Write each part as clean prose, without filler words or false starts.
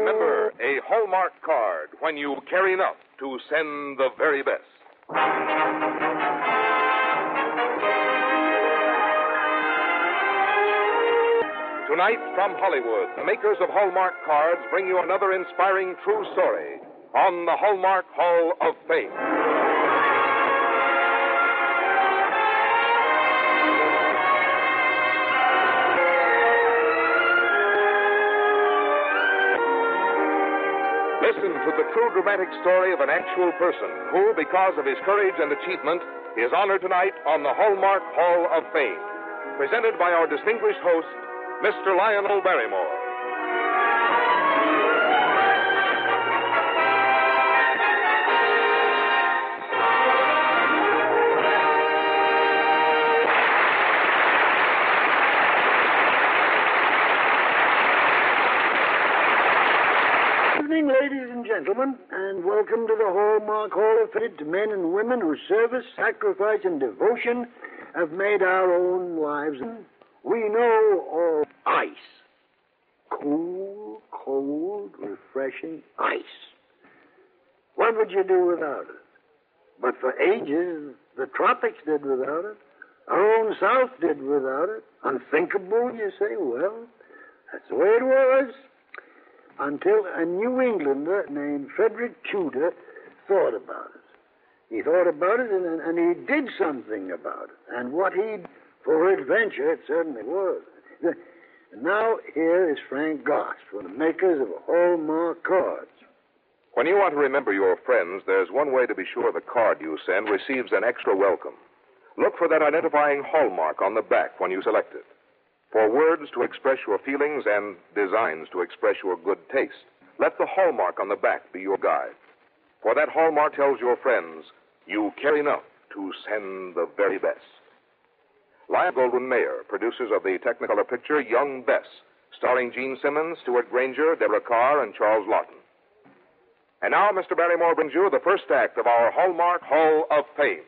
Remember, a Hallmark card when you care enough to send the very best. Tonight, from Hollywood, the makers of Hallmark cards bring you another inspiring true story on the Hallmark Hall of Fame. Listen to the true dramatic story of an actual person who, because of his courage and achievement, is honored tonight on the Hallmark Hall of Fame. Presented by our distinguished host, Mr. Lionel Barrymore. Ladies and gentlemen, and welcome to the Hallmark Hall of Fame, to men and women whose service, sacrifice, and devotion have made our own lives. We know all ice. Cool, cold, refreshing ice. What would you do without it? But for ages, the tropics did without it. Our own South did without it. Unthinkable, you say? Well, that's the way it was. Until a New Englander named Frederick Tudor thought about it. He thought about it, and he did something about it. And what he, for adventure, it certainly was. Now, here is Frank Goss, from the makers of Hallmark cards. When you want to remember your friends, there's one way to be sure the card you send receives an extra welcome. Look for that identifying hallmark on the back when you select it. For words to express your feelings and designs to express your good taste, let the hallmark on the back be your guide. For that hallmark tells your friends you care enough to send the very best. Lyle Goldwyn Mayer, producers of the Technicolor picture Young Bess, starring Gene Simmons, Stuart Granger, Deborah Carr, and Charles Lawton. And now Mr. Barrymore brings you the first act of our Hallmark Hall of Fame.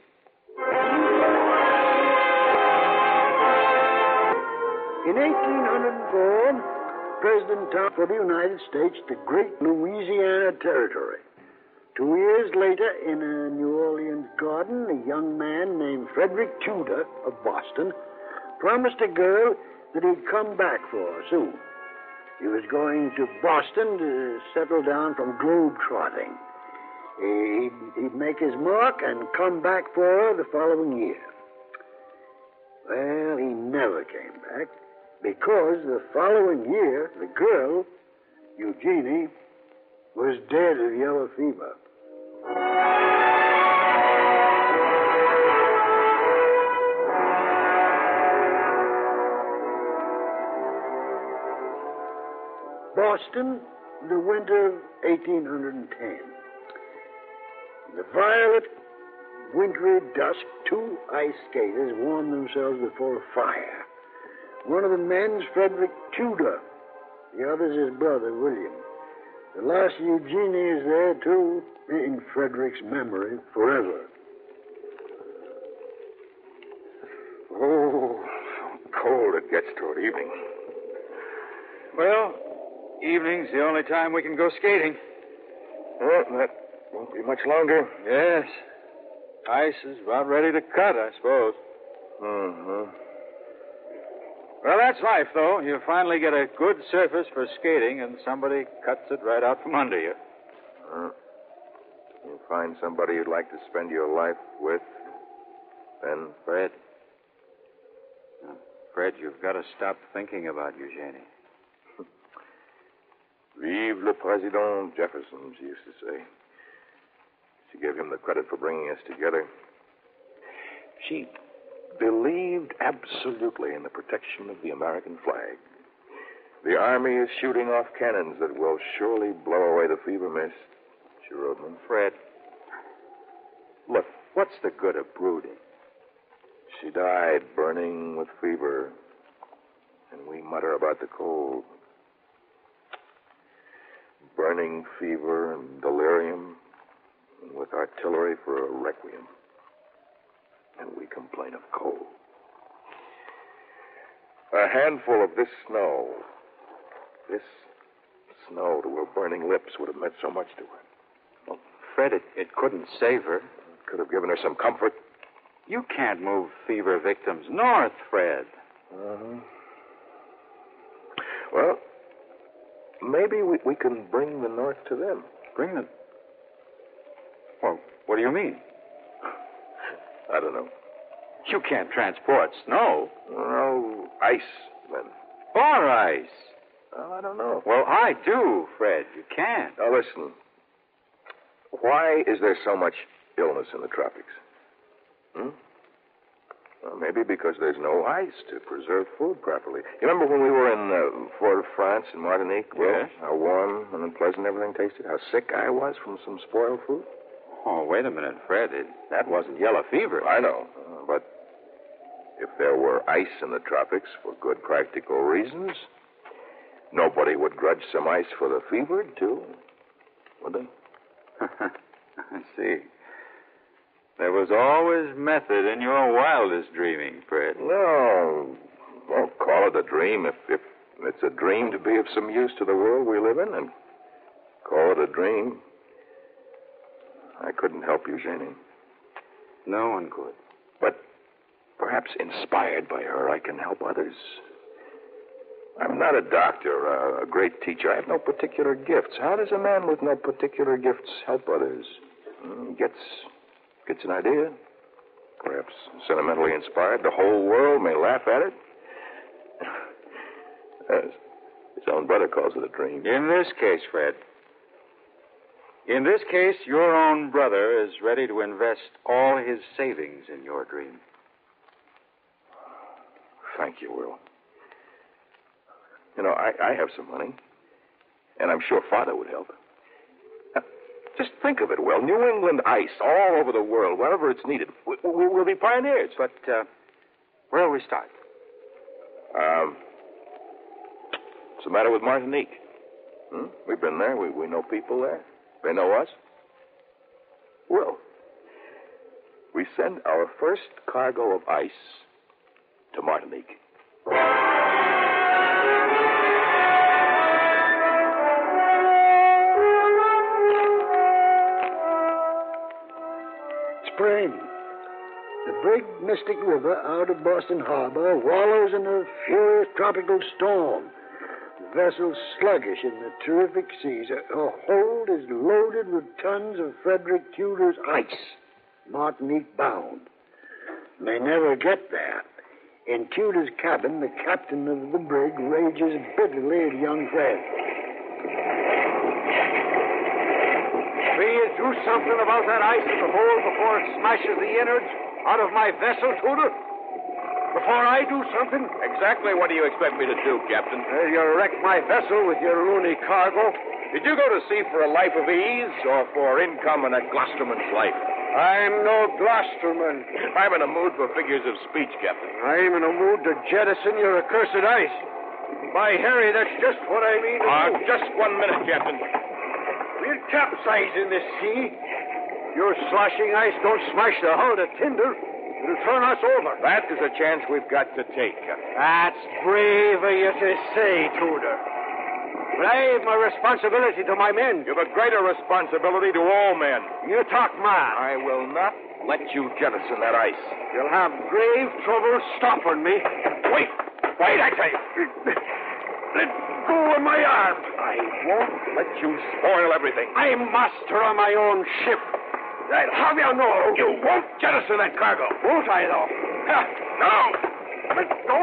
In 1804, President Thomas for the United States, the great Louisiana Territory. 2 years later, in a New Orleans garden, a young man named Frederick Tudor of Boston promised a girl that he'd come back for her soon. He was going to Boston to settle down from globe-trotting. He'd make his mark and come back for her the following year. Well, he never came back, because the following year, the girl, Eugenie, was dead of yellow fever. Boston, the winter of 1810. The violet, wintry dusk, 2 ice skaters warmed themselves before a fire. One of the men's Frederick Tudor. The other's his brother, William. The last Eugenie is there, too, in Frederick's memory forever. Oh, how cold it gets toward evening. Well, evening's the only time we can go skating. Well, that won't be much longer. Yes. Ice is about ready to cut, I suppose. Uh-huh. Well, that's life, though. You finally get a good surface for skating, and somebody cuts it right out from under you. You'll find somebody you'd like to spend your life with, then, Fred. Now, Fred, you've got to stop thinking about Eugenie. Vive le Président Jefferson, she used to say. She gave him the credit for bringing us together. She believed absolutely in the protection of the American flag. The Army is shooting off cannons that will surely blow away the fever mist, she wrote me. Fred, look, what's the good of brooding? She died burning with fever, and we mutter about the cold. Burning fever and delirium, and with artillery for a requiem. And we complain of cold. A handful of this snow, this snow to her burning lips would have meant so much to her. Fred, it couldn't save her. Could have given her some comfort. You can't move fever victims north, Fred. Uh-huh. Well, maybe we can bring the north to them. Bring them? Well, what do you mean? I don't know. You can't transport snow. No, ice, then. Or ice. Well, I don't know. Well, I do, Fred. You can't. Now, listen. Why is there so much illness in the tropics? Well, maybe because there's no ice to preserve food properly. You remember when we were in Fort-de-France in Martinique? Yes. How warm and unpleasant everything tasted? How sick I was from some spoiled food? Oh, wait a minute, Fred. That wasn't yellow fever. I know. But if there were ice in the tropics for good practical reasons, nobody would grudge some ice for the fevered, too, would they? I see. There was always method in your wildest dreaming, Fred. No. Well, call it a dream if it's a dream to be of some use to the world we live in, and call it a dream. I couldn't help you, Janie. No one could. But perhaps inspired by her, I can help others. I'm not a doctor, a great teacher. I have no particular gifts. How does a man with no particular gifts help others? Gets an idea, perhaps sentimentally inspired. The whole world may laugh at it. His own brother calls it a dream. In this case, Fred, in this case, your own brother is ready to invest all his savings in your dream. Thank you, Will. You know, I have some money, and I'm sure Father would help. Just think of it, Will. New England ice all over the world, wherever it's needed. We'll be pioneers. But where do we start? What's the matter with Martinique? We've been there. We know people there. They know us. Well, we send our first cargo of ice to Martinique. Spring. The big Mystic River out of Boston Harbor wallows in a furious tropical storm. The vessel's sluggish in the terrific seas. Her hold is loaded with tons of Frederick Tudor's ice, Martinique bound. May never get there. In Tudor's cabin, the captain of the brig rages bitterly at young Fred. Will you do something about that ice in the hold before it smashes the innards out of my vessel, Tudor? Before I do something? Exactly what do you expect me to do, Captain? You wrecked my vessel with your loony cargo. Did you go to sea for a life of ease or for income and a Gloucesterman's life? I'm no Gloucesterman. I'm in a mood for figures of speech, Captain. I'm in a mood to jettison your accursed ice. By Harry, that's just what I mean to do. Just 1 minute, Captain. We'll capsize in this sea. Your sloshing ice don't smash the hull to tinder. It'll turn us over. That is a chance we've got to take, Captain. That's brave of you to say, Tudor. But I have my responsibility to my men. You've a greater responsibility to all men. You talk mad. I will not let you jettison that ice. You'll have grave trouble stopping me. Wait, I tell you. Let go of my arm. I won't let you spoil everything. I'm master of my own ship. I'll have you know. You won't jettison that cargo. Won't I, though? No. Let go.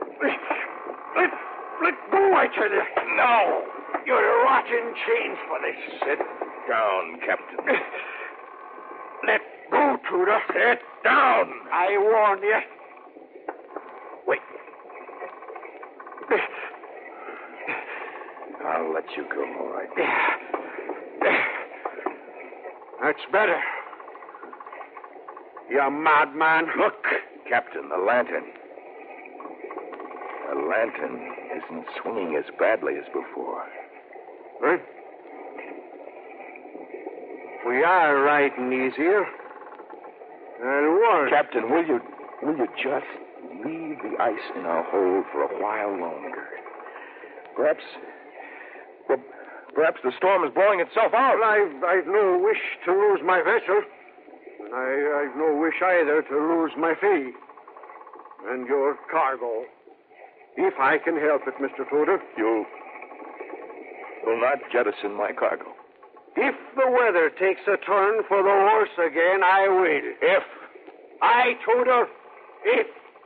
Let go, I tell you. No. You're rotting chains for this. Sit down, Captain. Let go, Tudor. Sit down. I warn you. Wait. I'll let you go, all right. That's better. You madman. Look, Captain, the lantern. The lantern isn't swinging as badly as before. Huh? We are riding easier. I'll warn. Captain, will you just leave the ice in our hold for a while longer? Perhaps Perhaps the storm is blowing itself out. Well, I've no wish to lose my vessel. And I've no wish either to lose my fee. And your cargo. If I can help it, Mr. Tudor. You'll not jettison my cargo. If the weather takes a turn for the worse again, I will. If. Aye, Tudor. If.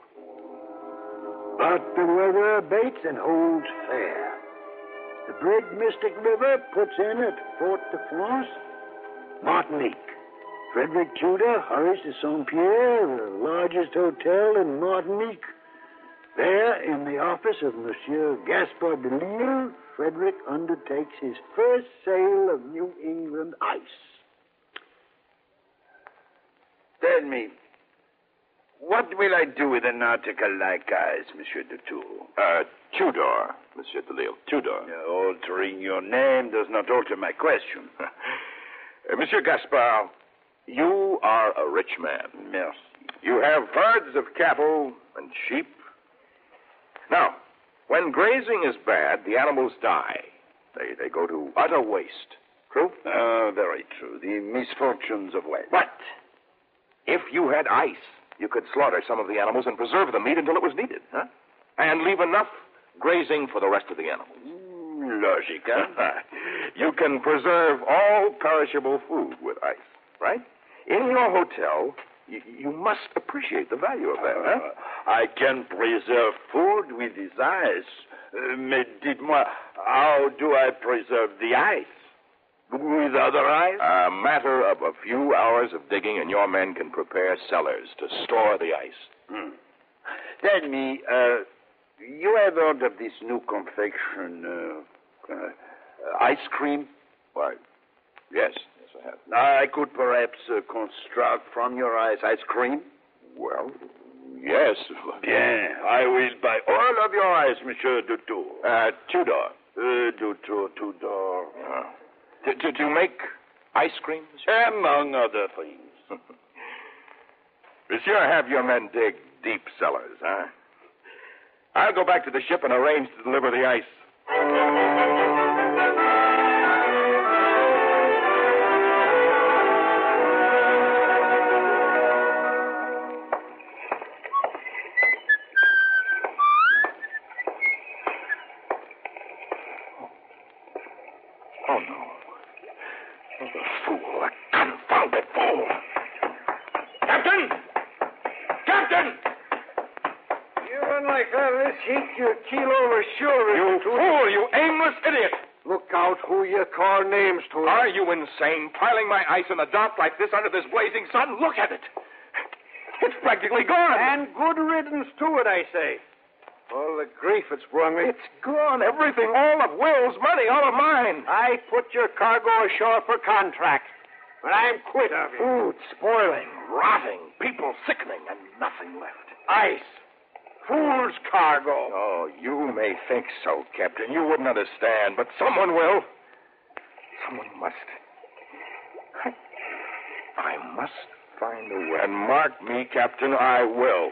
But the weather abates and holds fair. The brig Mystic River puts in at Fort de France, Martinique. Frederick Tudor hurries to Saint-Pierre, the largest hotel in Martinique. There, in the office of Monsieur Gaspard de Lille, Frederick undertakes his first sail of New England ice. Tell me, what will I do with an article like ice, Monsieur de Tour? Tudor, Monsieur de Lille. Tudor. Altering your name does not alter my question. Monsieur Gaspard, you are a rich man. Merci. You have herds of cattle and sheep. Now, when grazing is bad, the animals die. They go to utter waste. True? Very true. The misfortunes of waste. But if you had ice, you could slaughter some of the animals and preserve the meat until it was needed, huh? And leave enough grazing for the rest of the animals. Logical. You can preserve all perishable food with ice, right? In your hotel, you must appreciate the value of that, huh? I can preserve food with this ice. Mais dites-moi, how do I preserve the ice? With other ice? A matter of a few hours of digging, and your men can prepare cellars to store the ice. Tell me, you have heard of this new confection, ice cream? Why, yes, I have. I could perhaps construct from your ice cream? Well, yes. Bien, I will buy all of your ice, Monsieur Dutour. Tudor. Tudor. To make ice cream, monsieur? Among other things. Monsieur, have your men dig deep cellars, huh? I'll go back to the ship and arrange to deliver the ice. Oh, no. Oh, the fool, the confounded fool. Captain! Captain! You run like that, this heat, you'll keel over sure. You fool, you aimless idiot! Look out who you call names to. Are you insane? Piling my ice in the dock like this under this blazing sun? Look at it. It's practically gone. And good riddance to it, I say. All the grief it's brought me. It's gone. Everything, all of Will's money, all of mine. I put your cargo ashore for contract. But I'm quit of you. Food spoiling, rotting, people sickening, and nothing left. Ice. Fool's cargo. Oh, you may think so, Captain. You wouldn't understand, but someone will. Someone must. I must find a way. And mark me, Captain, I will.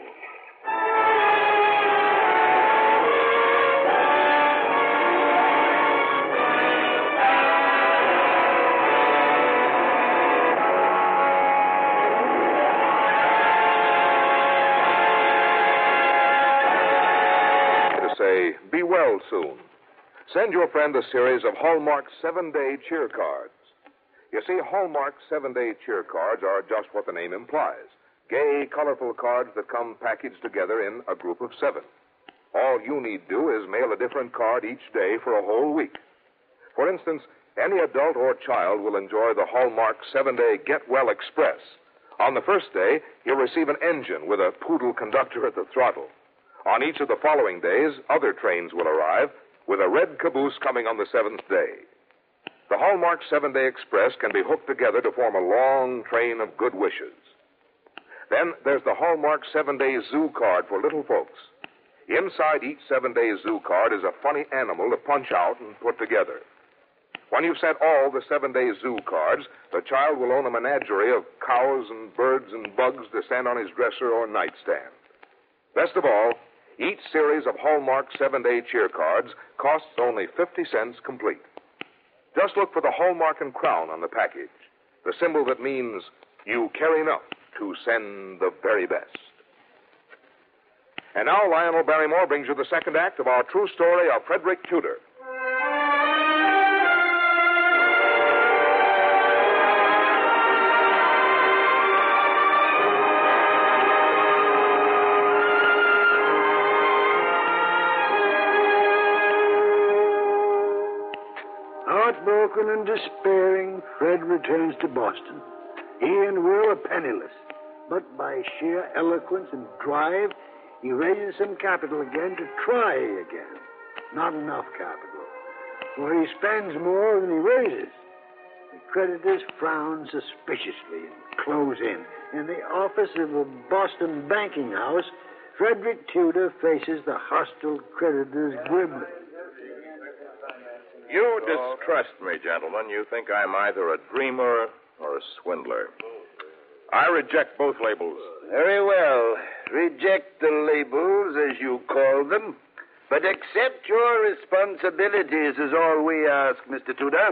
Be well soon. Send your friend a series of Hallmark 7-Day Cheer Cards. You see, Hallmark 7-Day Cheer Cards are just what the name implies. Gay, colorful cards that come packaged together in a group of 7. All you need do is mail a different card each day for a whole week. For instance, any adult or child will enjoy the Hallmark 7-Day Get Well Express. On the first day, you'll receive an engine with a poodle conductor at the throttle. On each of the following days, other trains will arrive, with a red caboose coming on the 7th day. The Hallmark 7-Day Express can be hooked together to form a long train of good wishes. Then there's the Hallmark 7-Day Zoo card for little folks. Inside each 7-Day Zoo card is a funny animal to punch out and put together. When you've sent all the 7-Day Zoo cards, the child will own a menagerie of cows and birds and bugs to stand on his dresser or nightstand. Best of all, each series of Hallmark 7-Day Cheer Cards costs only 50 cents complete. Just look for the hallmark and crown on the package, the symbol that means you care enough to send the very best. And now Lionel Barrymore brings you the second act of our true story of Frederick Tudor. Heartbroken and despairing, Fred returns to Boston. He and Will are penniless, but by sheer eloquence and drive, he raises some capital again to try again. Not enough capital, for he spends more than he raises. The creditors frown suspiciously and close in. In the office of a Boston banking house, Frederick Tudor faces the hostile creditors grimly. You distrust me, gentlemen. You think I'm either a dreamer or a swindler. I reject both labels. Very well. Reject the labels, as you call them, but accept your responsibilities is all we ask, Mr. Tudor.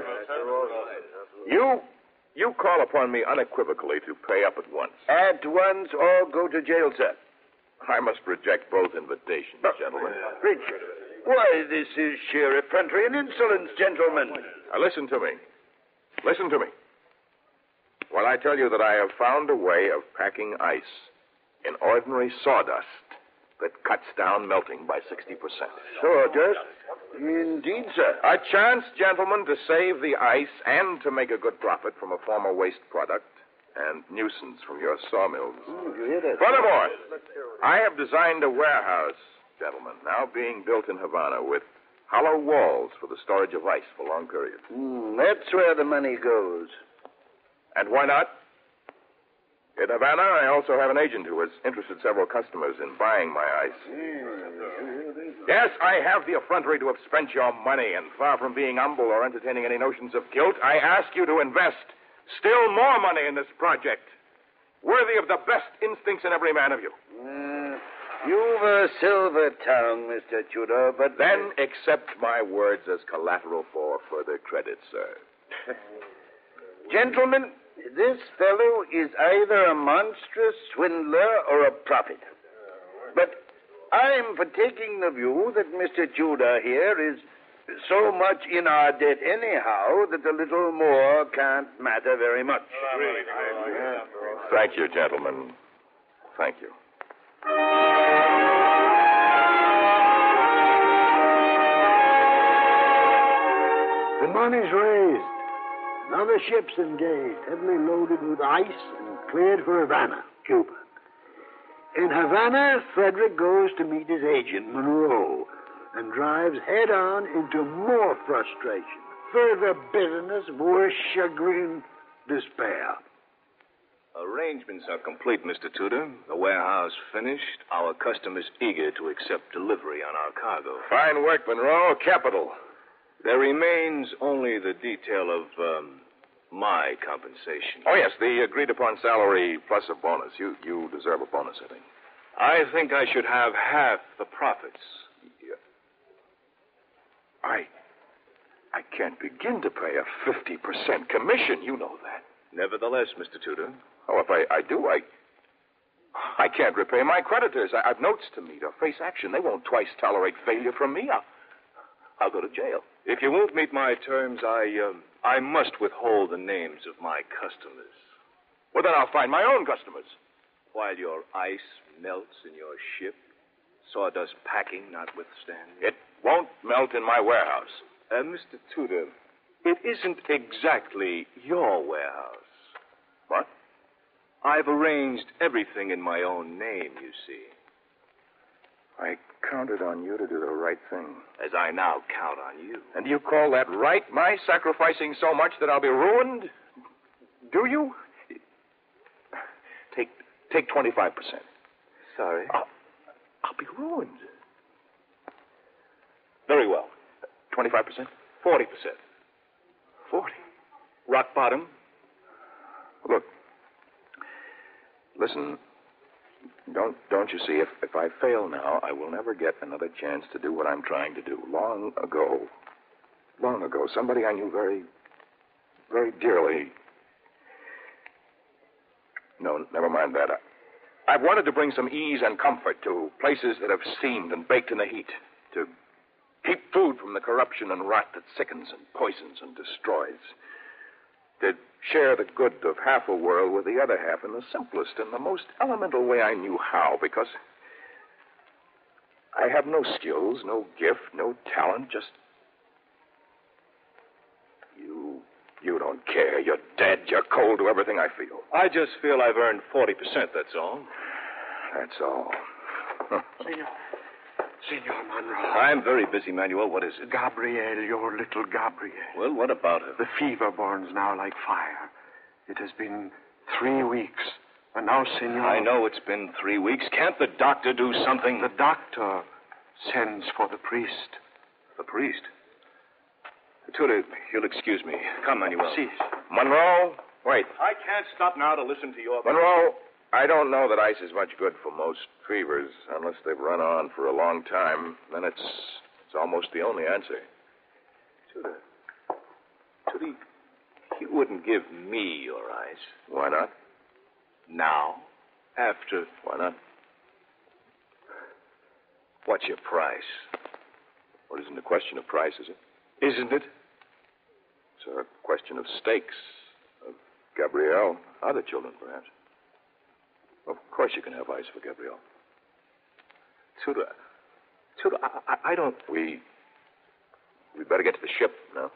You call upon me unequivocally to pay up at once. At once or go to jail, sir. I must reject both invitations, gentlemen. Richard, why, this is sheer effrontery and insolence, gentlemen. Now, listen to me. Listen to me. When I tell you that I have found a way of packing ice in ordinary sawdust that cuts down melting by 60%. Sawdust? Indeed, sir. A chance, gentlemen, to save the ice and to make a good profit from a former waste product and nuisance from your sawmills. Furthermore, I have designed a warehouse, gentlemen, now being built in Havana with hollow walls for the storage of ice for long periods. That's where the money goes. And why not? In Havana, I also have an agent who has interested several customers in buying my ice. Yes, I have the effrontery to have spent your money, and far from being humble or entertaining any notions of guilt, I ask you to invest still more money in this project, worthy of the best instincts in every man of you. You've a silver tongue, Mr. Tudor, but Then accept my words as collateral for further credit, sir. Gentlemen, this fellow is either a monstrous swindler or a prophet. But I'm for taking the view that Mr. Tudor here is so much in our debt anyhow that a little more can't matter very much. Thank you, gentlemen. Thank you. The money's raised. Another ship's engaged, heavily loaded with ice and cleared for Havana, Cuba. In Havana, Frederick goes to meet his agent, Monroe, and drives head-on into more frustration, further bitterness, worse chagrin, despair. Arrangements are complete, Mr. Tudor. The warehouse finished. Our customers eager to accept delivery on our cargo. Fine work, Monroe. Capital. There remains only the detail of my compensation. Oh, yes, the agreed-upon salary plus a bonus. You deserve a bonus, I think. I think I should have half the profits. I can't begin to pay a 50% commission. You know that. Nevertheless, Mr. Tudor. Oh, if I do, I can't repay my creditors. I've notes to meet or face action. They won't twice tolerate failure from me. I'll go to jail. If you won't meet my terms, I must withhold the names of my customers. Well, then I'll find my own customers. While your ice melts in your ship, sawdust packing notwithstanding. It won't melt in my warehouse. Mr. Tudor, it isn't exactly your warehouse. What? I've arranged everything in my own name, you see. I counted on you to do the right thing. As I now count on you. And you call that right, my sacrificing so much that I'll be ruined? Do you? Take 25%. Sorry. I'll be ruined. Very well. 25%? 40%. 40. Rock bottom. Look. Listen. Don't you see, if I fail now, I will never get another chance to do what I'm trying to do. Long ago, somebody I knew very, very dearly. No, never mind that. I've wanted to bring some ease and comfort to places that have steamed and baked in the heat, to keep food from the corruption and rot that sickens and poisons and destroys, to share the good of half a world with the other half in the simplest and the most elemental way I knew how, because I have no skills, no gift, no talent, just... You don't care. You're dead. You're cold to everything I feel. I just feel I've earned 40%, that's all. That's all. Senor Monroe. I'm very busy, Manuel. What is it? Gabrielle, your little Gabrielle. Well, what about her? The fever burns now like fire. It has been 3 weeks. And now, senor... I know it's been 3 weeks. Can't the doctor do something? The doctor sends for the priest. The priest? Tudor, you'll excuse me. Come, Manuel. Si. Monroe, wait. I can't stop now to listen to your... Monroe, I don't know that ice is much good for most fevers, unless they've run on for a long time. Then it's almost the only answer. Tudor, you wouldn't give me your ice. Why not? Now? After? Why not? What's your price? Well, it isn't a question of price, is it? Isn't it? It's a question of stakes, of Gabrielle, other children, perhaps. Of course you can have ice for Gabrielle. Tudor, I don't... We'd better get to the ship now.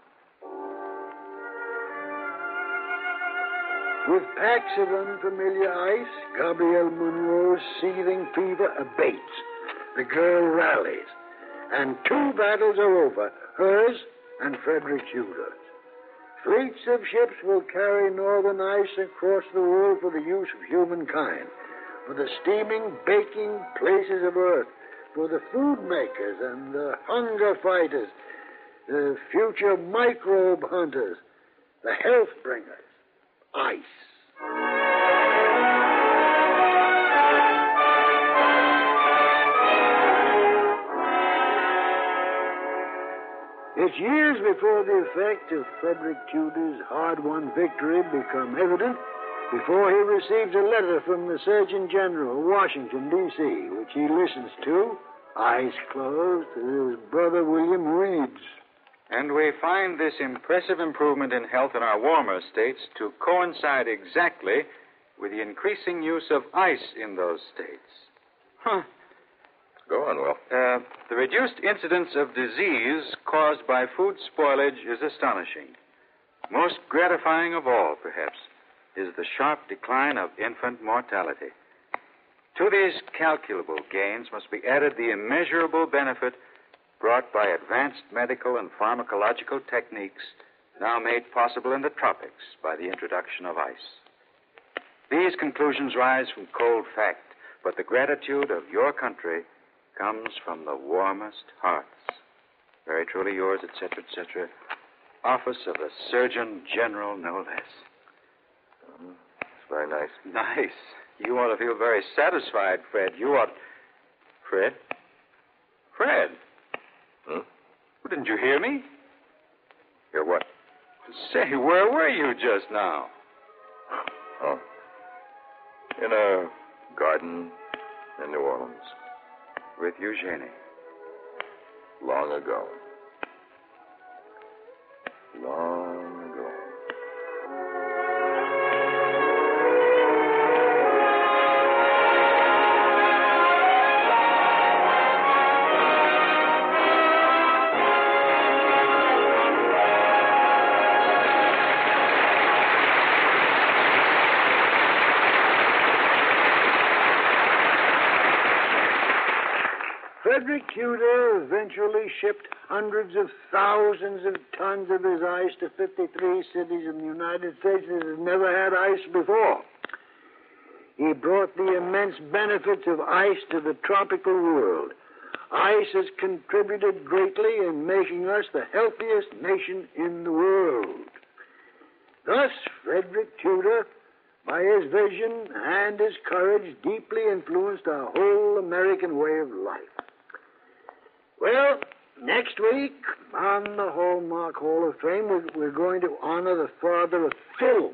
With packs of unfamiliar ice, Gabrielle Monroe's seething fever abates. The girl rallies, and 2 battles are over, hers and Frederick Tudor's. Fleets of ships will carry northern ice across the world for the use of humankind, for the steaming, baking places of earth, for the food makers and the hunger fighters, the future microbe hunters, the health bringers. Ice. It's years before the effect of Frederick Tudor's hard-won victory become evident, before he receives a letter from the Surgeon General, Washington, D.C., which he listens to, eyes closed, as his brother William reads. And we find this impressive improvement in health in our warmer states to coincide exactly with the increasing use of ice in those states. Huh. Go on, Will. The reduced incidence of disease caused by food spoilage is astonishing. Most gratifying of all, perhaps, is the sharp decline of infant mortality. To these calculable gains must be added the immeasurable benefit brought by advanced medical and pharmacological techniques now made possible in the tropics by the introduction of ice. These conclusions rise from cold fact, but the gratitude of your country comes from the warmest hearts. Very truly yours, etc., etc. Office of the Surgeon General, no less. It's very nice. Nice. You ought to feel very satisfied, Fred. You ought... Fred? Fred? Hmm? Well, didn't you hear me? Hear what? Say, where were you just now? Oh. In a garden in New Orleans. With Eugenie. Long ago. Long ago. Frederick Tudor eventually shipped hundreds of thousands of tons of his ice to 53 cities in the United States that had never had ice before. He brought the immense benefits of ice to the tropical world. Ice has contributed greatly in making us the healthiest nation in the world. Thus, Frederick Tudor, by his vision and his courage, deeply influenced our whole American way of life. Well, next week, on the Hallmark Hall of Fame, we're going to honor the father of film.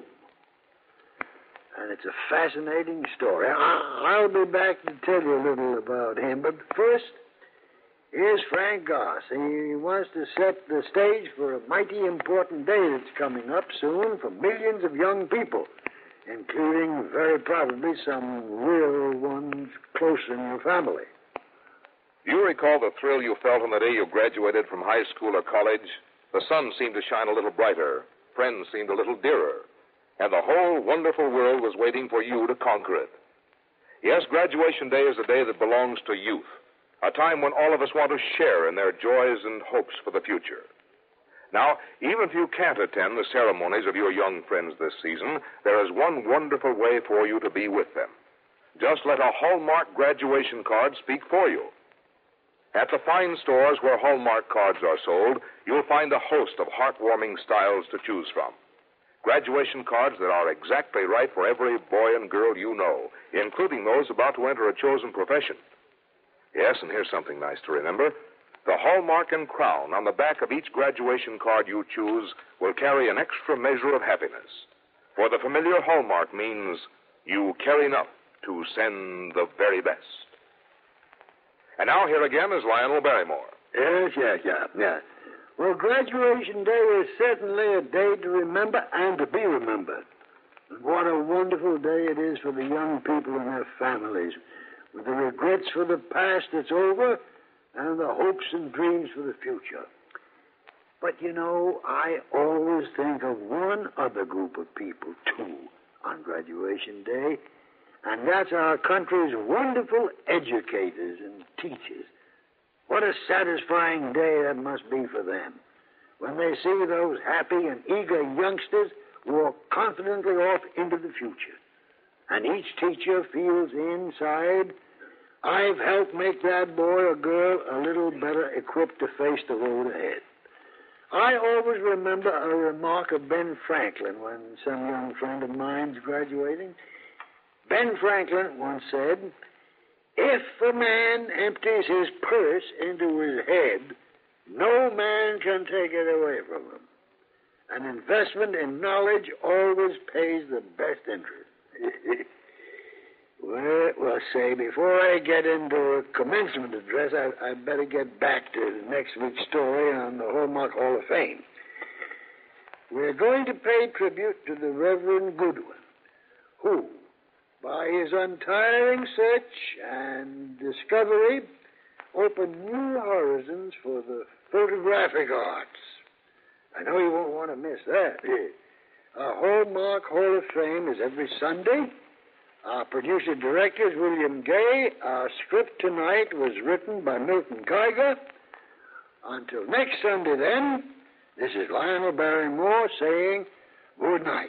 And it's a fascinating story. I'll be back to tell you a little about him. But first, here's Frank Goss. He wants to set the stage for a mighty important day that's coming up soon for millions of young people, including, very probably, some real ones close in your family. Do you recall the thrill you felt on the day you graduated from high school or college? The sun seemed to shine a little brighter, friends seemed a little dearer, and the whole wonderful world was waiting for you to conquer it. Yes, graduation day is a day that belongs to youth, a time when all of us want to share in their joys and hopes for the future. Now, even if you can't attend the ceremonies of your young friends this season, there is one wonderful way for you to be with them. Just let a Hallmark graduation card speak for you. At the fine stores where Hallmark cards are sold, you'll find a host of heartwarming styles to choose from. Graduation cards that are exactly right for every boy and girl you know, including those about to enter a chosen profession. Yes, and here's something nice to remember. The Hallmark and crown on the back of each graduation card you choose will carry an extra measure of happiness. For the familiar Hallmark means you care enough to send the very best. And now here again is Lionel Barrymore. Yes. Well, graduation day is certainly a day to remember and to be remembered. And what a wonderful day it is for the young people and their families, with the regrets for the past that's over and the hopes and dreams for the future. But, you know, I always think of one other group of people, too, on graduation day, and that's our country's wonderful educators and teachers. What a satisfying day that must be for them when they see those happy and eager youngsters walk confidently off into the future. And each teacher feels inside, I've helped make that boy or girl a little better equipped to face the road ahead. I always remember a remark of Ben Franklin when some young friend of mine's graduating. Ben Franklin once said, if a man empties his purse into his head, no man can take it away from him. An investment in knowledge always pays the best interest. Well, say, before I get into a commencement address, I'd better get back to next week's story on the Hallmark Hall of Fame. We're going to pay tribute to the Reverend Goodwin, who, by his untiring search and discovery, opened new horizons for the photographic arts. I know you won't want to miss that. Our Hallmark Hall of Fame is every Sunday. Our producer-director is William Gay. Our script tonight was written by Milton Geiger. Until next Sunday, then, this is Lionel Barrymore saying good night.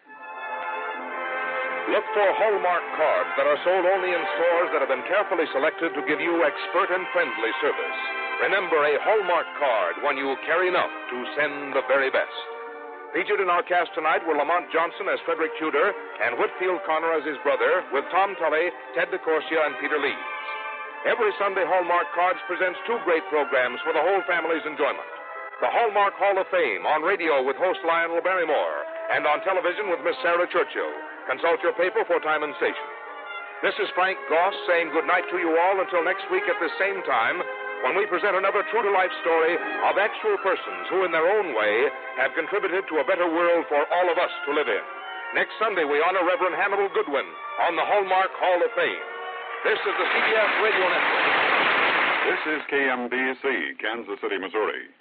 Look for Hallmark cards that are sold only in stores that have been carefully selected to give you expert and friendly service. Remember, a Hallmark card, one you carry enough to send the very best. Featured in our cast tonight were Lamont Johnson as Frederick Tudor and Whitfield Connor as his brother, with Tom Tully, Ted DeCorsia, and Peter Leeds. Every Sunday, Hallmark Cards presents two great programs for the whole family's enjoyment. The Hallmark Hall of Fame on radio with host Lionel Barrymore, and on television with Miss Sarah Churchill. Consult your paper for time and station. This is Frank Goss saying good night to you all until next week at the same time, when we present another true-to-life story of actual persons who, in their own way, have contributed to a better world for all of us to live in. Next Sunday, we honor Reverend Hannibal Goodwin on the Hallmark Hall of Fame. This is the CBS Radio Network. This is KMBC, Kansas City, Missouri.